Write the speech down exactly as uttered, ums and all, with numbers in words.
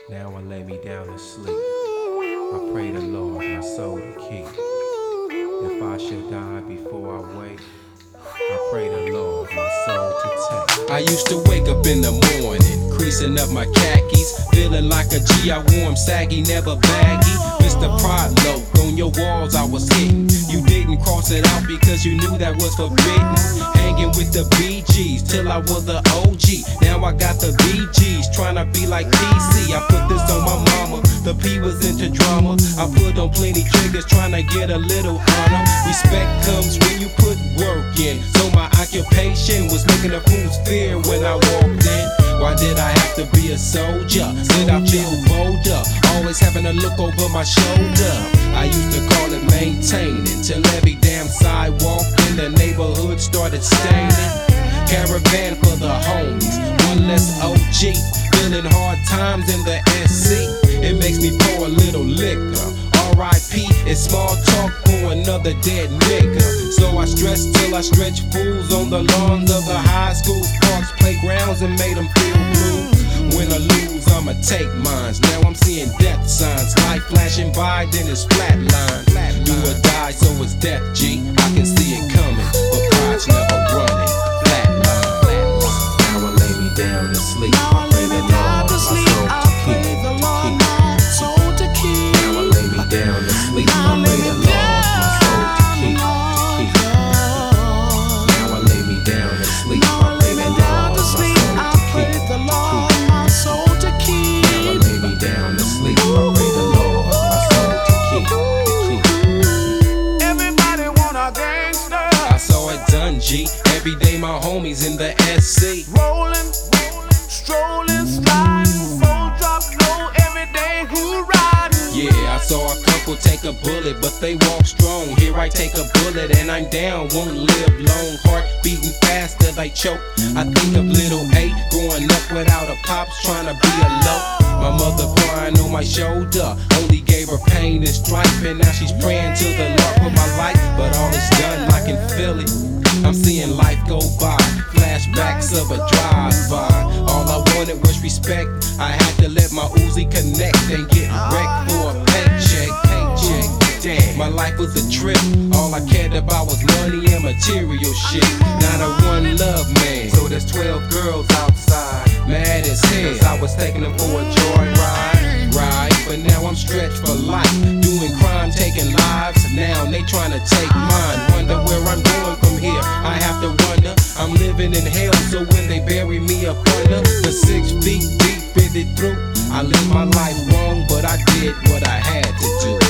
Now I lay me down to sleep. I pray the Lord my soul to keep. If I should die before I wake, I pray the Lord my soul to take. I used to wake up in the morning, creasing up my khakis, feeling like a G. I wore 'em saggy, never baggy. Mister Pride Low, on your walls I was hitting. You didn't cross it out because you knew that was forbidden. Hanging with the B Gs till I was the O G. Now I got the B Gs, trying to be like P C. I put this on my mama, the P was into drama. I put on plenty triggers, trying to get a little honor. Respect comes when you put work in. So my occupation was making the fools fear when I walked in. Why did I have to be a soldier? Did I feel bolder? Always having to look over my shoulder. I used to call it maintaining, till every damn sidewalk in the neighborhood started staining. Caravan for the homies, one less O G. Feeling hard times in the S C. It makes me pour a little liquor. R I P is small talk for another dead nigga. So I stress till I stretch fools on the lawns of the high schools, parks, playgrounds, and made them feel blue. When I lose, I'ma take mines. Now I'm seeing death signs. Life flashing by, then it's flatline. Do or die, so it's death, G. I can see it coming, but pride's never running. Flatline. Now I lay me down to sleep. I pray the Lord my soul to keep. To keep. Now I lay me down to sleep. I pray the Lord my soul to keep. To keep. Now I lay me down to sleep. I pray the Lord my soul to keep. To keep. Now I lay me down to sleep. I pray the Lord my soul to keep. To keep. Everybody want a gangster. I saw it done, G. Every day my homies in the S C. Rolling, strolling, sliding, full drop low. Every day who riding? Yeah, I saw a couple take a bullet, but they walk strong. Here I take a bullet and I'm down, won't live long. Heart beating faster, they choke. I think of little A growing up without a pops, trying to be a low. My mother crying on my shoulder, only gave her pain and strife, and now she's praying to the Lord for my life. But all is done, I can feel it. I'm seeing life go by, flashbacks of a drive-by. All I wanted was respect. I had to let my Uzi connect and get wrecked for a paycheck. Paycheck. Damn, my life was a trip. All I cared about was money and material shit. Not a one love man. So there's twelve girls outside, Mad as hell. cause I was taking them for a joyride. Right, but now I'm stretched for life, doing crime, taking lives. Now they trying to take mine. Wonder where I'm going from here. I have to wonder. I'm living in hell, so when they bury me up under the six feet deep in it through, I lived my life wrong, but I did what I had to do.